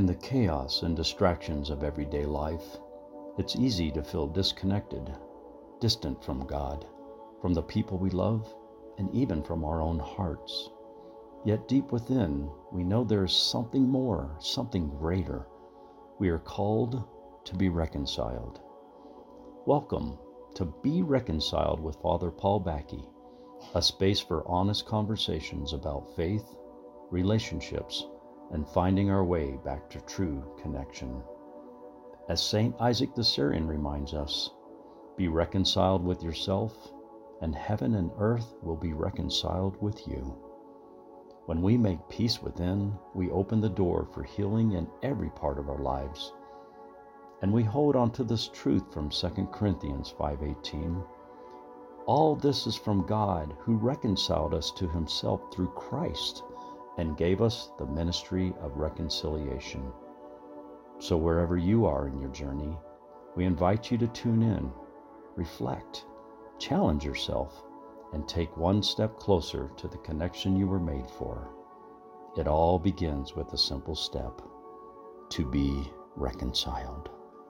In the chaos and distractions of everyday life, it's easy to feel disconnected, distant from God, from the people we love, and even from our own hearts. Yet deep within, we know there is something more, something greater. We are called to be reconciled. Welcome to Be Reconciled with Father Paul Backey, a space for honest conversations about faith, relationships, and finding our way back to true connection. As St. Isaac the Syrian reminds us, be reconciled with yourself, and heaven and earth will be reconciled with you. When we make peace within, we open the door for healing in every part of our lives. And we hold on to this truth from 2 Corinthians 5:18. All this is from God, who reconciled us to himself through Christ and gave us the ministry of reconciliation. So wherever you are in your journey, we invite you to tune in, reflect, challenge yourself, and take one step closer to the connection you were made for. It all begins with a simple step: to be reconciled.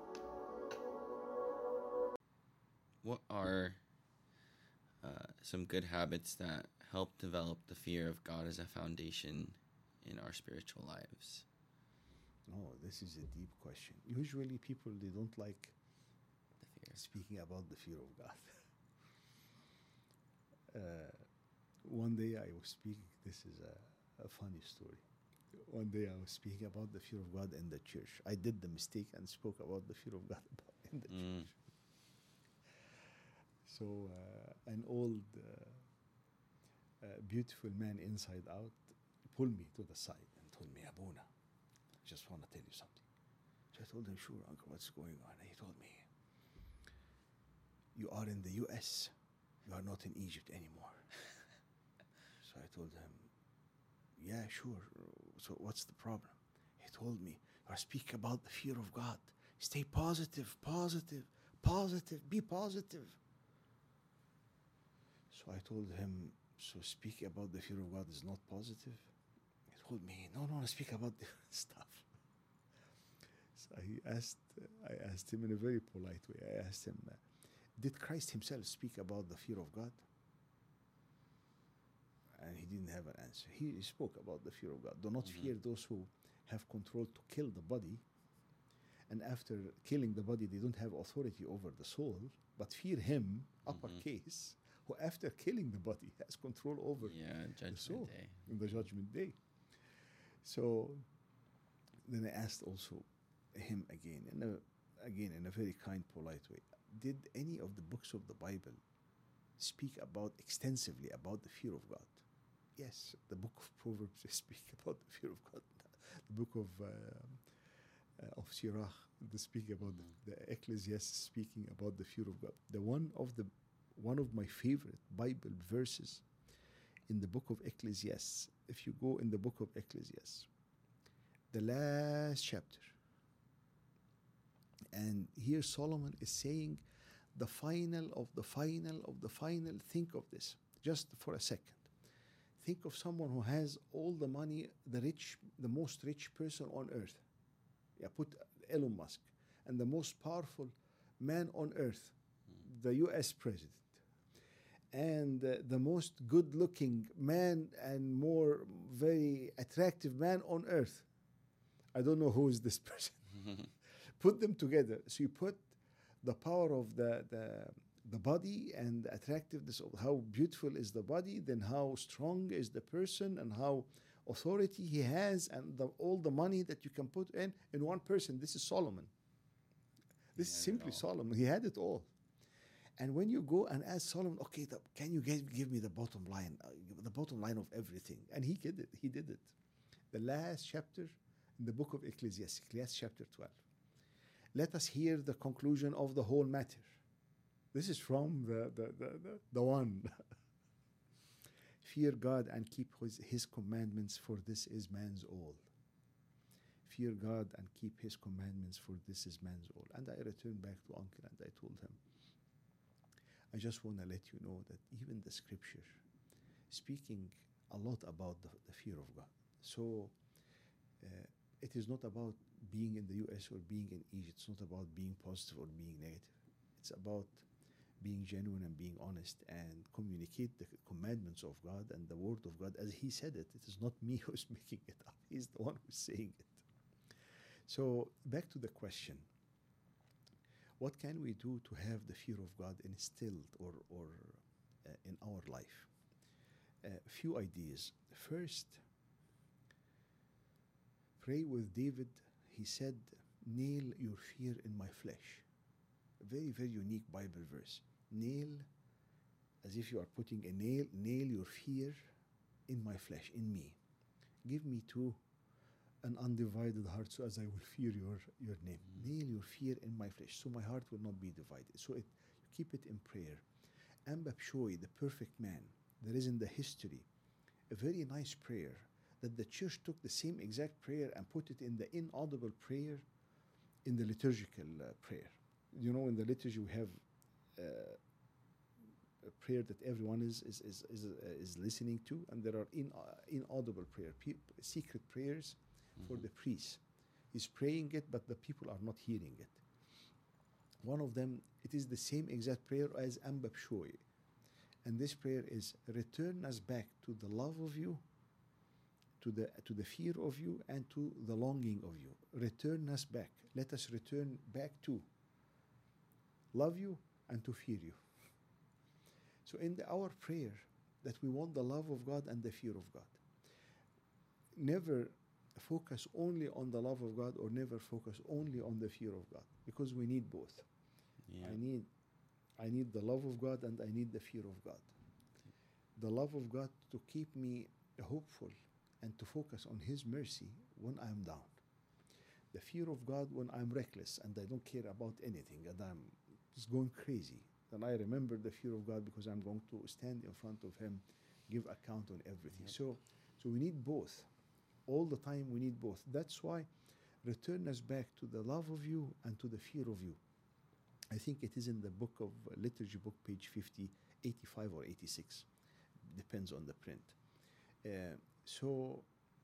What are some good habits that help develop the fear of God as a foundation in our spiritual lives? Oh, this is a deep question. Usually people, they don't like The fear. speaking about the fear of God. One day I was speaking, this is a funny story. One day I was speaking about the fear of God in the church. I did the mistake and spoke about the fear of God in the church. So an old, beautiful man inside out pulled me to the side and told me, Abuna, I just want to tell you something. So I told him, sure, uncle, what's going on? And he told me, you are in the US. You are not in Egypt anymore. So I told him, yeah, sure. So what's the problem? He told me, you are speaking about the fear of God. Stay positive, positive, positive, be positive. So I told him, so speaking about the fear of God is not positive? He told me, no, speak about different stuff. So I asked him in a very polite way, I asked him, did Christ himself speak about the fear of God? And he didn't have an answer. He spoke about the fear of God. Do not fear those who have control to kill the body, and after killing the body, they don't have authority over the soul, but fear him, uppercase, who after killing the body has control over the soul Day. in the judgment day. So then I asked also him again in a very kind, polite way, did any of the books of the Bible speak about extensively about the fear of God? Yes, the book of Proverbs speak about the fear of God. The book of Sirach, they speak about the Ecclesiastes speaking about the fear of God. One of my favorite Bible verses in the book of Ecclesiastes. If you go in the book of Ecclesiastes, the last chapter, and here Solomon is saying the final of the final of the final. Think of this just for a second. Think of someone who has all the money, the most rich person on earth. Yeah, put Elon Musk, and the most powerful man on earth, the US president, and the most good-looking man and more very attractive man on earth. I don't know who is this person. Put them together. So you put the power of the body and the attractiveness of how beautiful is the body, then how strong is the person, and how authority he has, and all the money that you can put in one person. This is Solomon. This is simply Solomon. He had it all. And when you go and ask Solomon, okay, can you give me the bottom line of everything? And he did it. He did it. The last chapter in the book of Ecclesiastes, chapter 12. Let us hear the conclusion of the whole matter. This is from the one. Fear God and keep his commandments, for this is man's all. Fear God and keep his commandments, for this is man's all. And I returned back to Uncle and I told him, I just want to let you know that even the scripture speaking a lot about the fear of God. So it is not about being in the US or being in Egypt. It's not about being positive or being negative. It's about being genuine and being honest and communicate the commandments of God and the word of God as He said it. It is not me who's making it up. He's the one who's saying it. So back to the question. What can we do to have the fear of God instilled or in our life? A few ideas. First, pray with David. He said, nail your fear in my flesh. A very, very unique Bible verse. Nail, as if you are putting a nail your fear in my flesh, in me. Give me too an undivided heart so as I will fear your name. Nail your fear in my flesh so my heart will not be divided. So you keep it in prayer. Amba Pshoi, the perfect man, there is in the history a very nice prayer that the church took the same exact prayer and put it in the inaudible prayer in the liturgical prayer. You know, in the liturgy we have a prayer that everyone is listening to, and there are inaudible prayer, secret prayers for the priest. He's praying it, but the people are not hearing it. One of them, it is the same exact prayer as Amba Pshoi. And this prayer is, return us back to the love of you, to the fear of you, and to the longing of you. Return us back. Let us return back to love you and to fear you. So in our prayer, that we want the love of God and the fear of God. Never focus only on the love of God or never focus only on the fear of God, because we need both. Yeah. I need the love of God and I need the fear of God. The love of God to keep me hopeful and to focus on His mercy when I'm down. The fear of God when I'm reckless and I don't care about anything and I'm just going crazy. Then I remember the fear of God because I'm going to stand in front of Him, give account on everything. Yep. So we need both. All the time we need both. That's why return us back to the love of you and to the fear of you. I think it is in the book of liturgy book, page 50, 85 or 86. Depends on the print. So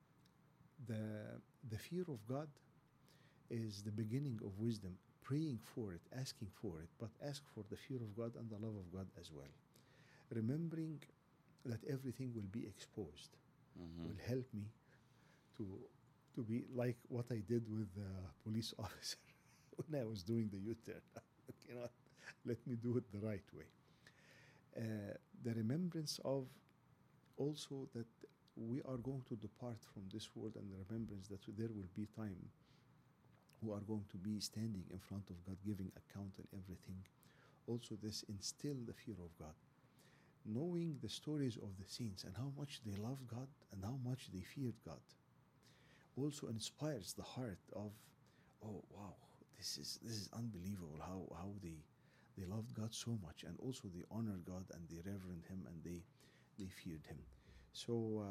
the fear of God is the beginning of wisdom. Praying for it, asking for it, but ask for the fear of God and the love of God as well. Remembering that everything will be exposed will help me to be like what I did with the police officer when I was doing the U-turn. You know, let me do it the right way. The remembrance of also that we are going to depart from this world, and the remembrance that there will be time who are going to be standing in front of God, giving account and everything. Also this instill the fear of God. Knowing the stories of the saints and how much they loved God and how much they feared God also inspires the heart of, oh wow, this is unbelievable how they loved God so much, and also they honored God and they reverenced Him and they feared Him. So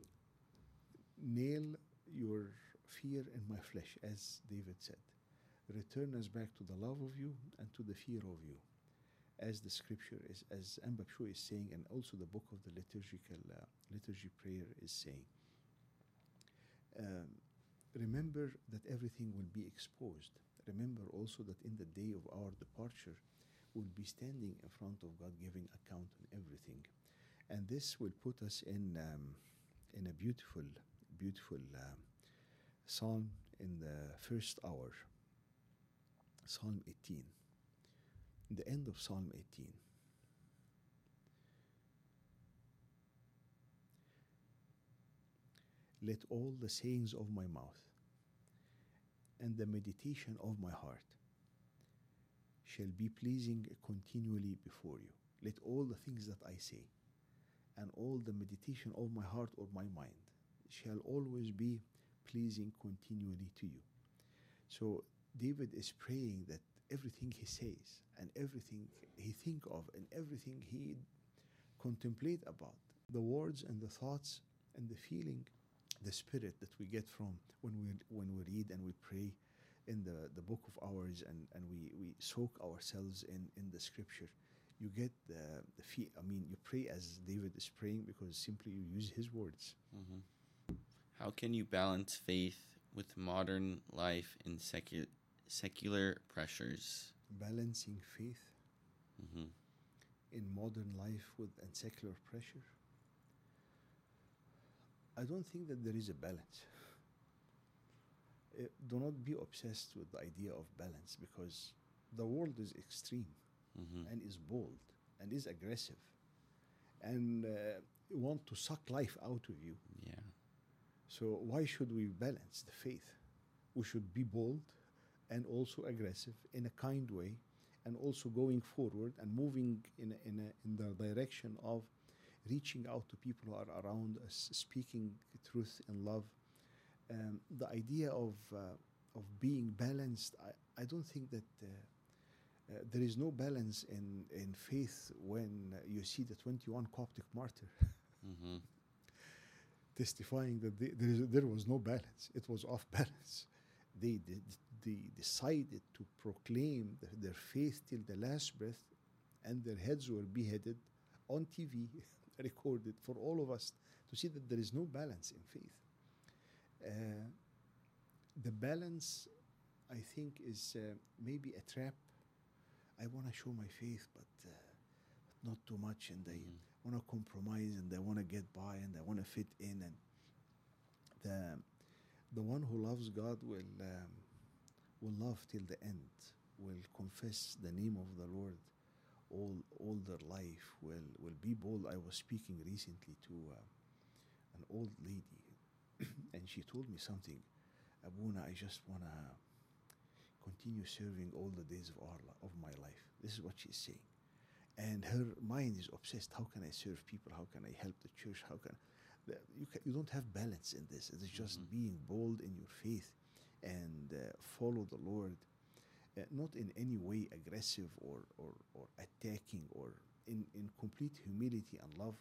nail your fear in my flesh, as David said. Return us back to the love of you and to the fear of you, as the scripture is, as Amba Pshoi is saying, and also the book of the liturgy prayer is saying. Remember that everything will be exposed. Remember also that in the day of our departure, we'll be standing in front of God, giving account on everything, and this will put us in a beautiful psalm in the first hour, Psalm 18, the end of Psalm 18. Let all the sayings of my mouth and the meditation of my heart shall be pleasing continually before you. Let all the things that I say and all the meditation of my heart or my mind shall always be pleasing continually to you. So David is praying that everything he says and everything he think of and everything he contemplate about, the words and the thoughts and the feeling, the spirit that we get from when we read and we pray in the book of hours and we soak ourselves in the scripture. You get the feel. I mean, you pray as David is praying because simply you use his words. How can you balance faith with modern life and secular pressures. Balancing faith Mm-hmm. in modern life with and secular pressure. I don't think that there is a balance. Do not be obsessed with the idea of balance, because the world is extreme Mm-hmm. and is bold and is aggressive and want to suck life out of you. Yeah. So why should we balance the faith? We should be bold and also aggressive in a kind way, and also going forward and moving in the direction of reaching out to people who are around us, speaking truth and love. The idea of being balanced, I don't think that there is no balance in faith when you see the 21 Coptic martyr Mm-hmm. testifying that there was no balance. It was off balance. They decided to proclaim their faith till the last breath, and their heads were beheaded on TV, recorded for all of us to see that there is no balance in faith. The balance, I think, is maybe a trap. I want to show my faith, but not too much, and I want to compromise, and I want to get by, and I want to fit in. And the one who loves God will love till the end, will confess the name of the Lord all their life, will be bold. I was speaking recently to an old lady, and she told me something. Abuna, I just want to continue serving all the days of my life. This is what she's saying. And her mind is obsessed. How can I serve people? How can I help the church? How can you don't have balance in this. It's just being bold in your faith and follow the Lord, not in any way aggressive or attacking, or in complete humility and love.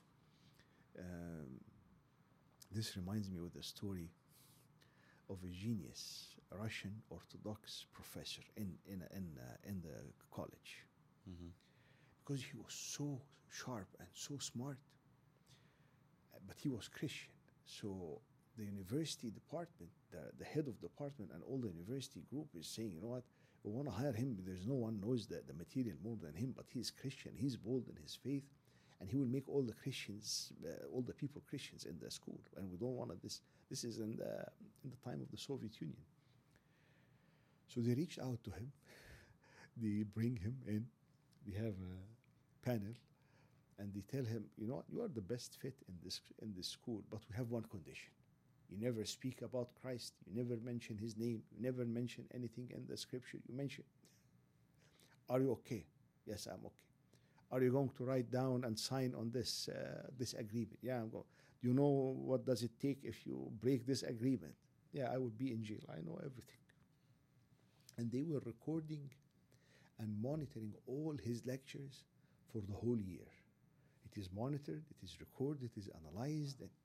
This reminds me of the story of a genius, a Russian Orthodox professor in the college, Mm-hmm. because he was so sharp and so smart, but he was Christian. So the university department, the head of department and all the university group is saying, you know what, we want to hire him. There's no one knows the material more than him, but he's Christian. He's bold in his faith, and he will make all the Christians, all the people Christians in the school. And we don't want this. This is in the time of the Soviet Union. So they reached out to him. They bring him in. They have a panel, and they tell him, you know what, you are the best fit in this school, but we have one condition. You never speak about Christ. You never mention his name. You never mention anything in the scripture. You mention. Are you okay? Yes, I'm okay. Are you going to write down and sign on this agreement? Yeah, I'm going. Do you know what does it take if you break this agreement? Yeah, I would be in jail. I know everything. And they were recording and monitoring all his lectures for the whole year. It is monitored, it is recorded, it is analyzed. And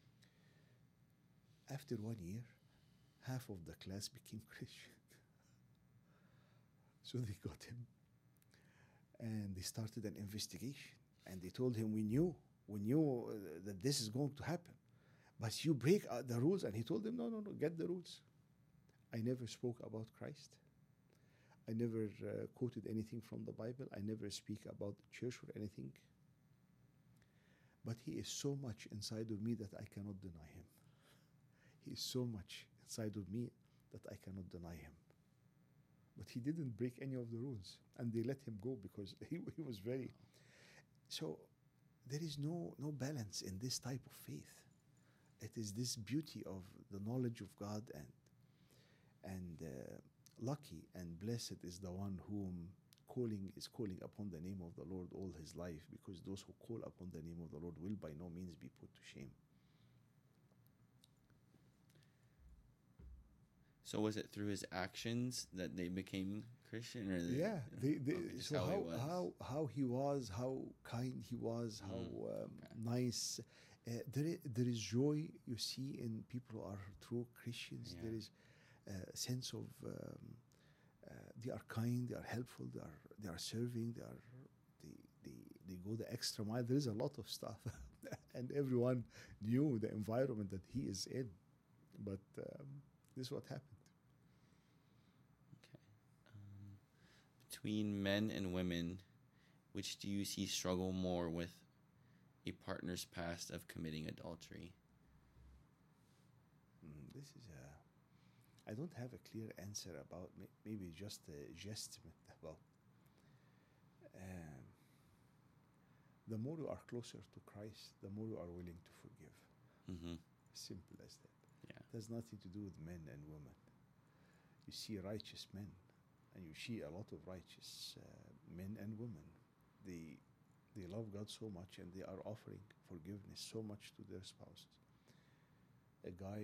after 1 year, half of the class became Christian. So they got him, and they started an investigation. And they told him, we knew that this is going to happen, but you break the rules. And he told them, no, get the rules. I never spoke about Christ. I never quoted anything from the Bible. I never speak about the church or anything. But he is so much inside of me that I cannot deny him. He is so much inside of me that I cannot deny him. But he didn't break any of the rules, and they let him go because he was very. So there is no balance in this type of faith. It is this beauty of the knowledge of God, and lucky and blessed is the one whom is calling upon the name of the Lord all his life, because those who call upon the name of the Lord will by no means be put to shame. So was it through his actions that they became Christian, or Yeah, just so how he was? how kind he was, how nice. There is joy you see in people who are true Christians. Yeah. There is a sense of they are kind, they are helpful, they are serving, they go the extra mile. There is a lot of stuff, and everyone knew the environment that he is in. But This is what happened. Okay. Between men and women, which do you see struggle more with a partner's past of committing adultery? This is I don't have a clear answer about, maybe just a guesstimate about. Um, the more you are closer to Christ, the more you are willing to forgive. Mm-hmm. Simple as that. Yeah. It has nothing to do with men and women. You see righteous men, and you see a lot of righteous men and women. They love God so much, and they are offering forgiveness so much to their spouses. A guy,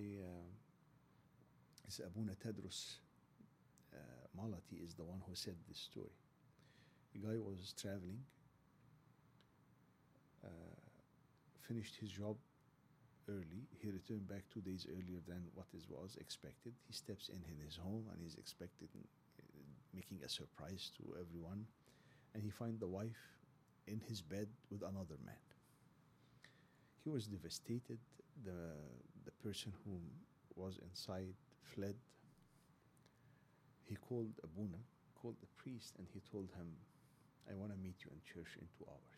is Abuna Tedros Malati, is the one who said this story. The guy was traveling, finished his job early. He returned back 2 days earlier than what was expected. He steps in his home, and he's expected making a surprise to everyone, and he finds the wife in his bed with another man. He was devastated. The person who was inside fled. He called Abuna, called the priest, and he told him, I want to meet you in church in 2 hours.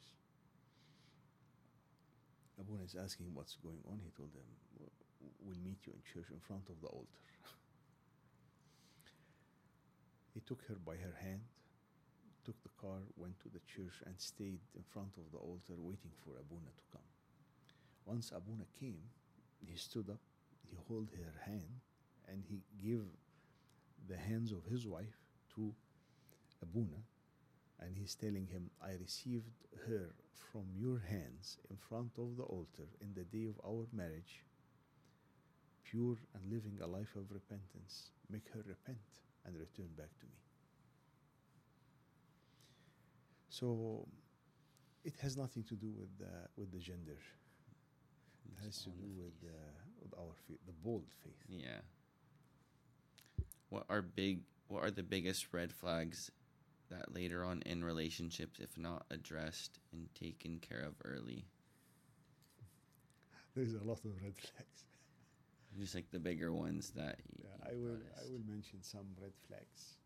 Abuna is asking what's going on. He told him, we'll meet you in church in front of the altar. He took her by her hand, took the car, went to the church, and stayed in front of the altar waiting for Abuna to come. Once Abuna came, he stood up, he held her hand, and he gave the hands of his wife to Abuna, and he's telling him, I received her from your hands in front of the altar in the day of our marriage, pure and living a life of repentance. Make her repent and return back to me. So it has nothing to do with the gender. It has to do with our faith, the bold faith. Yeah. What are the biggest red flags that later on in relationships, if not addressed and taken care of early? There's a lot of red flags. Just like the bigger ones that I will mention some red flags.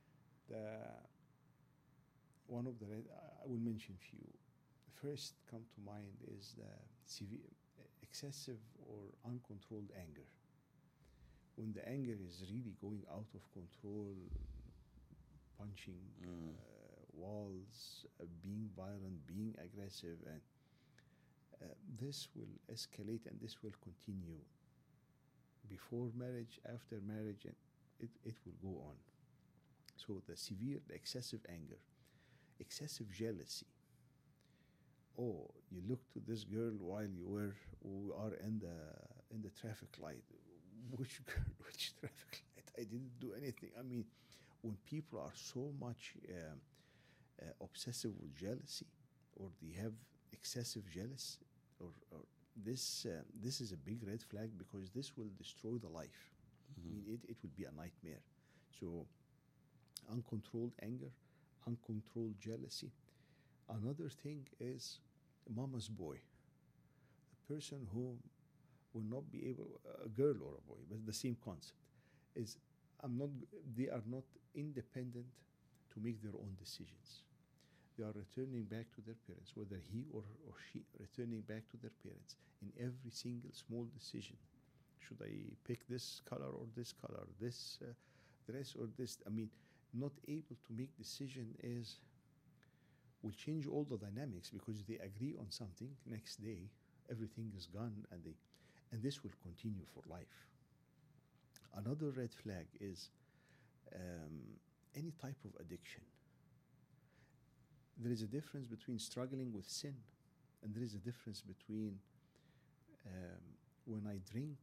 I will mention few. The first come to mind is the excessive or uncontrolled anger. When the anger is really going out of control, punching walls, being violent, being aggressive, and this will escalate, and this will continue before marriage, after marriage, and it will go on. So the excessive anger, excessive jealousy. Oh, you look to this girl while we are in the traffic light. Which girl? Which traffic light? I didn't do anything. I mean, when people are so much obsessive with jealousy, or they have excessive jealousy, or this is a big red flag, because this will destroy the life. Mm-hmm. I mean, it will be a nightmare. So, uncontrolled anger, uncontrolled jealousy. Another thing is mama's boy, the person who will not be able, a girl or a boy, but the same concept is, they are not independent to make their own decisions. They are returning back to their parents, whether he or she, returning back to their parents in every single small decision. Should I pick this color or this color, this dress or this? I mean, not able to make decision will change all the dynamics, because they agree on something, next day everything is gone, and this will continue for life. Another red flag is any type of addiction. There is a difference between struggling with sin, and there is a difference between when I drink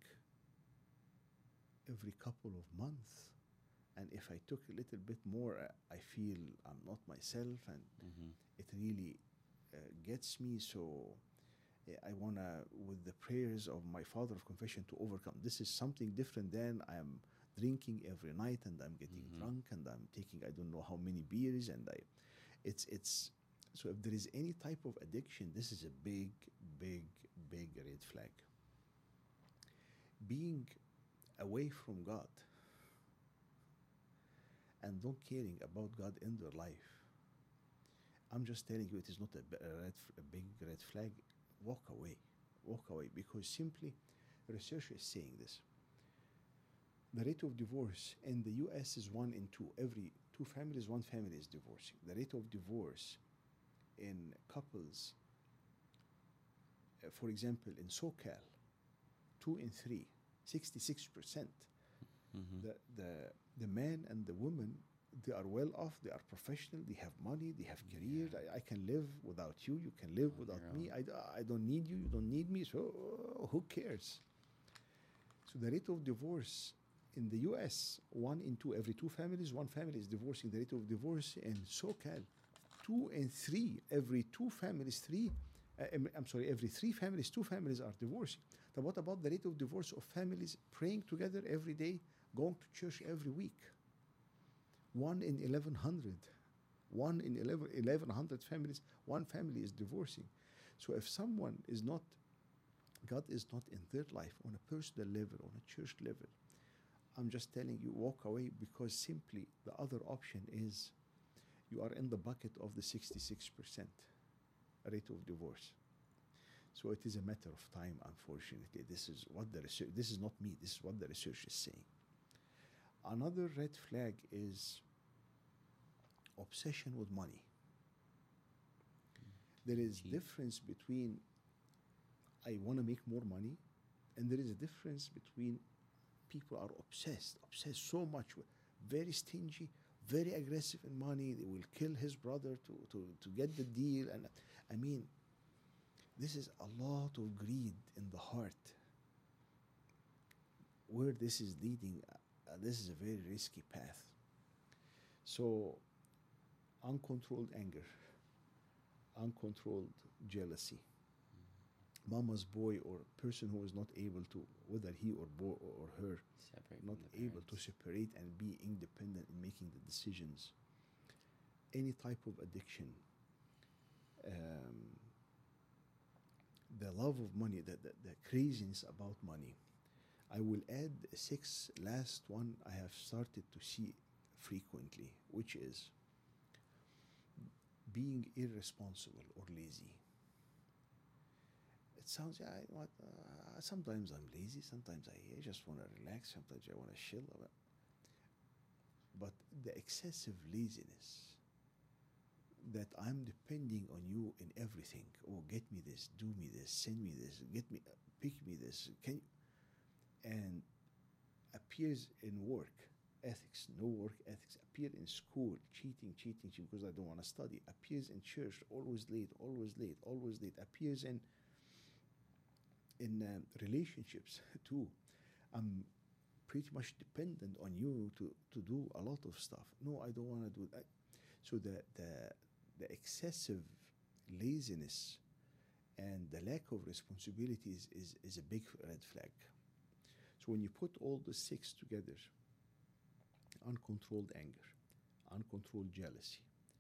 every couple of months, and if I took a little bit more, I feel I'm not myself, and it really gets me. So I want to, with the prayers of my father of confession, to overcome. This is something different than I am drinking every night, and I'm getting drunk, and I'm taking I don't know how many beers, and it's so if there is any type of addiction, this is a big red flag. Being away from God and don't caring about God in their life, I'm just telling you, it is not a big red flag. Walk away. Walk away, because simply research is saying this. The rate of divorce in the US is 1 in 2. Every 2 families, 1 family is divorcing. The rate of divorce in couples, for example, in SoCal, 2 in 3, 66%. The man and the woman, they are well off, they are professional, they have money, they have career. I can live without you, you can live without me. I don't need you, you don't need me, so who cares? So the rate of divorce in the US, 1 in 2, every 2 families, 1 family is divorcing. The rate of divorce in SoCal, 2 in 3, every 2 families, every 3 families, 2 families are divorcing. Now, what about the rate of divorce of families praying together every day, going to church every week? 1 in 1,100. 1 in 1,100 families, 1 family is divorcing. So if someone is not, God is not in their life on a personal level, on a church level, I'm just telling you, walk away, because simply the other option is you are in the bucket of the 66% rate of divorce. So it is a matter of time, unfortunately. This is what the research, this is not me, this is what the research is saying. Another red flag is obsession with money. There is difference between I want to make more money, and there is a difference between people are obsessed so much, very stingy, very aggressive in money. They will kill his brother to get the deal. And I mean, this is a lot of greed in the heart. Where this is leading, this is a very risky path. So, uncontrolled anger, uncontrolled jealousy, mama's boy or person who is not able to, whether he or her, not able to separate and be independent in making the decisions. Any type of addiction, the love of money, the craziness about money. I will add a 6th, last one I have started to see frequently, which is being irresponsible or lazy. It sounds, sometimes I'm lazy, sometimes I just want to relax, sometimes I want to chill. But the excessive laziness, that I'm depending on you in everything. Oh, get me this, do me this, send me this, pick me this, and appears in work ethics, no work ethics, appear in school, cheating because I don't want to study, appears in church, always late, appears in relationships too. I'm pretty much dependent on you to do a lot of stuff. No, I don't want to do that. So the excessive laziness and the lack of responsibilities is a big red flag. So when you put all the 6 together, uncontrolled anger, uncontrolled jealousy,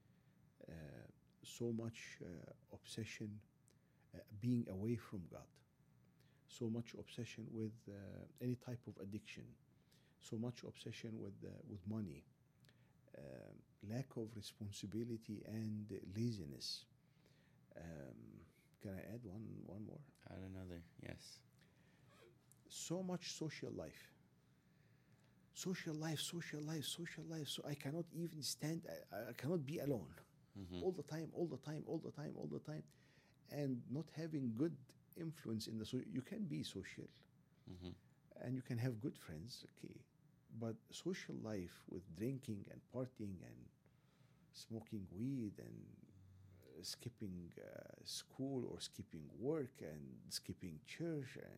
so much obsession, being away from God, so much obsession with any type of addiction, so much obsession with money, lack of responsibility and laziness. Can I add one more? Add another, yes. So much social life. So I cannot even stand, I cannot be alone. All the time. And not having good influence in you can be social. And you can have good friends, okay. But social life with drinking and partying and smoking weed and skipping school or skipping work and skipping church, and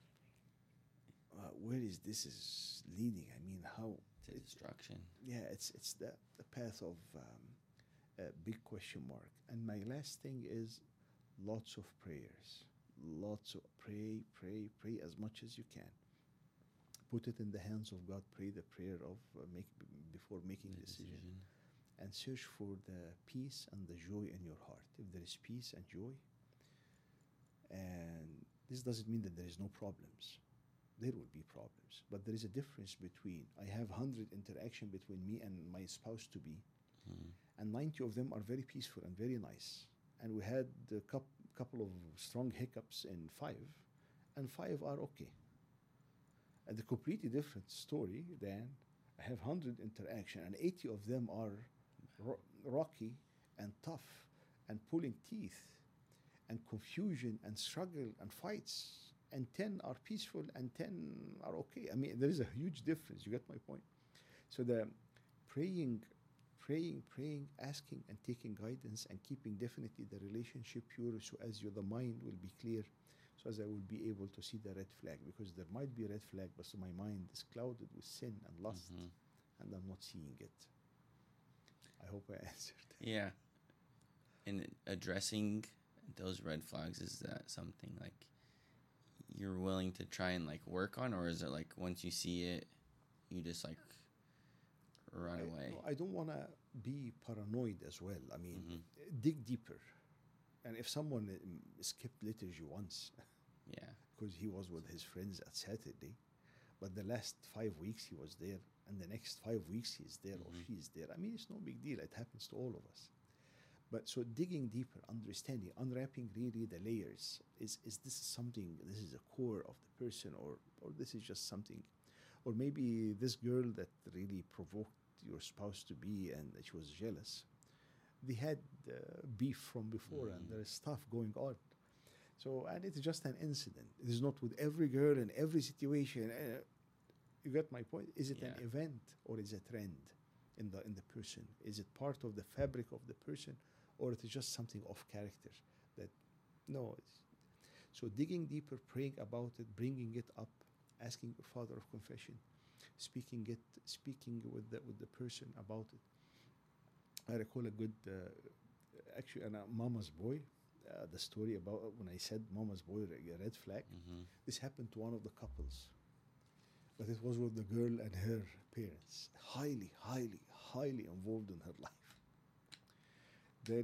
where is this is leading? I mean, how? It's destruction. Yeah, it's the path of a big question mark. And my last thing is lots of prayers. Lots of pray as much as you can. Put it in the hands of God. Pray the prayer of before making the decision. And search for the peace and the joy in your heart. If there is peace and joy, and this doesn't mean that there is no problems. there will be problems. But there is a difference between I have 100 interaction between me and my spouse to be, Mm. and 90 of them are very peaceful and very nice. And we had a couple of strong hiccups in five, and five are okay. And a completely different story than I have 100 interaction and 80 of them are rocky and tough and pulling teeth and confusion and struggle and fights, and 10 are peaceful and 10 are okay. I mean, there is a huge difference. You get my point? So the praying, asking and taking guidance and keeping definitely the relationship pure, so as the mind will be clear, so as I will be able to see the red flag, because there might be a red flag, but my mind is clouded with sin and lust, Mhm. and I'm not seeing it. I hope I answered. Yeah. And addressing those red flags, is that something like you're willing to try and like work on, or is it like once you see it, you just like run away? No, I don't want to be paranoid as well. I mean, Mhm. dig deeper. And if someone skipped liturgy once Yeah. because he was with his friends at Saturday, but the last 5 weeks he was there, and the next 5 weeks he's there or Mhm. she's there, I mean, it's no big deal. It happens to all of us. But so digging deeper, understanding, unwrapping really the layers. Is this something, this is the core of the person, or this is just something, or maybe this girl that really provoked your spouse to be, and she was jealous. They had beef from before, and Mm. there is stuff going on. So, and it's just an incident. It is not with every girl in every situation. You get my point? Is it an Yeah. event, or is it a trend in the person? Is it part of the fabric of the person, or it is just something off character that no? So digging deeper, praying about it, bringing it up, asking your father of confession, speaking with the person about it. I recall a good, actually, and Mama's Boy. The story about when I said Mama's Boy, a red flag. Mhm. This happened to one of the couples, but it was with the girl and her parents, highly involved in her life. Then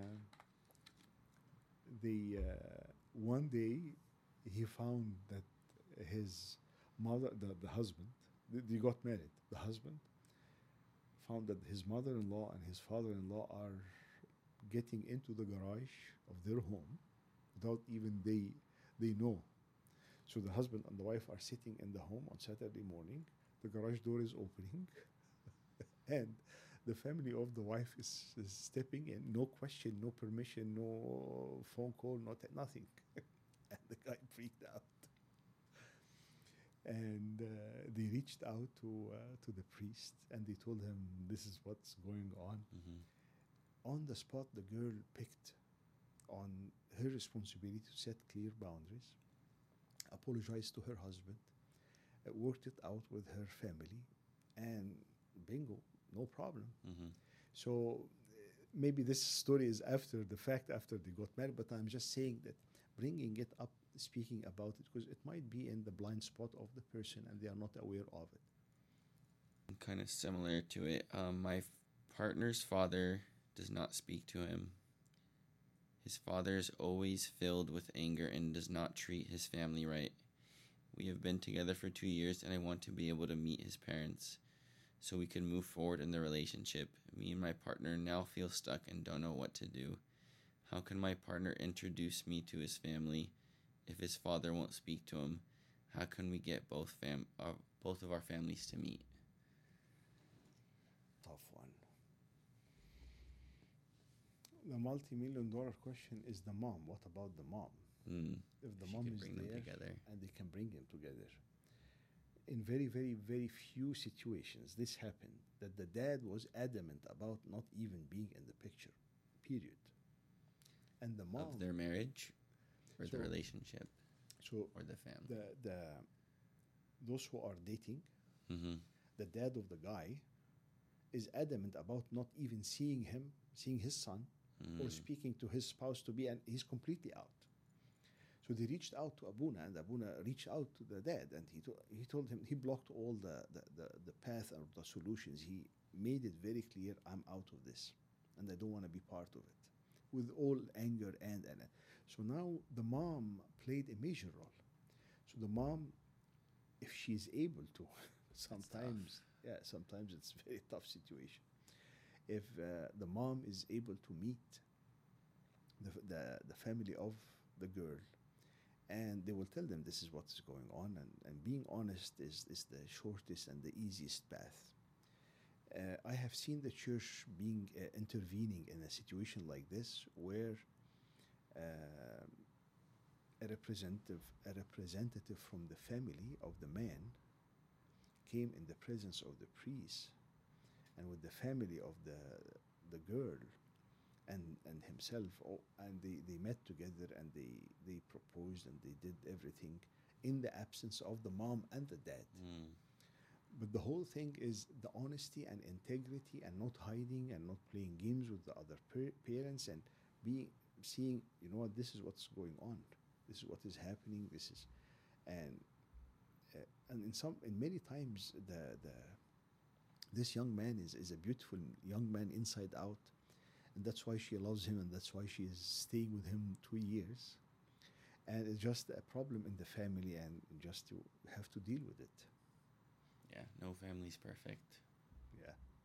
one day he found that his mother, the husband, they got married. The husband found that his mother-in-law and his father-in-law are getting into the garage of their home without even they know. So the husband and the wife are sitting in the home on Saturday morning. The garage door is opening, and the family of the wife is stepping in. No question, no permission, no phone call, nothing. And the guy freaked out. And they reached out to the priest, and they told him this is what's going on. Mhm. On the spot, the girl picked on her responsibility to set clear boundaries, apologized to her husband, worked it out with her family, and bingo, no problem. Mhm. So maybe this story is after the fact, after they got married, but I'm just saying that bringing it up, speaking about it, because it might be in the blind spot of the person and they are not aware of it. Kind of similar to it. My partner's father does not speak to him. His father is always filled with anger and does not treat his family right. We have been together for 2 years, and I want to be able to meet his parents so we can move forward in the relationship. Me and my partner now feel stuck and don't know what to do. How can my partner introduce me to his family if his father won't speak to him? How can we get both of our families to meet? Tough one. The multi-million-dollar question is the mom. What about the mom? If the She mom could is bring them there together. and they can bring them together. In very, very, very few situations, this happened, that the dad was adamant about not even being in the picture, period. And the mom, Of their marriage or the So- relationship so or the family. the those who are dating, Mm-hmm. the dad of the guy is adamant about not even seeing his son, or speaking to his spouse to be, and he's completely out. So they reached out to Abuna, and Abuna reached out to the dad, and he told him, he blocked all the path or the solutions. He made it very clear, I'm out of this, and I don't want to be part of it, with all anger and so now the mom played a major role. So the mom if she's able to. That's Sometimes, yeah, sometimes it's a very tough situation. If the mom is able to meet the family of the girl, and they will tell them this is what is going on, and being honest is the shortest and the easiest path. I have seen the church being intervening in a situation like this, where uh, a representative from the family of the man came in the presence of the priest and with the family of the girl and himself, and they met together, and they proposed, and they did everything in the absence of the mom and the dad. Mm. But the whole thing is the honesty and integrity, and not hiding and not playing games with the other parents, and being seeing, you know what, this is what's going on, this is what is happening, this is, and and in many times the this young man is a beautiful young man inside out, and that's why she loves him, and that's why she is staying with him 2 years, and it's just a problem in the family, and just to have to deal with it. Yeah, no family's perfect. Yeah.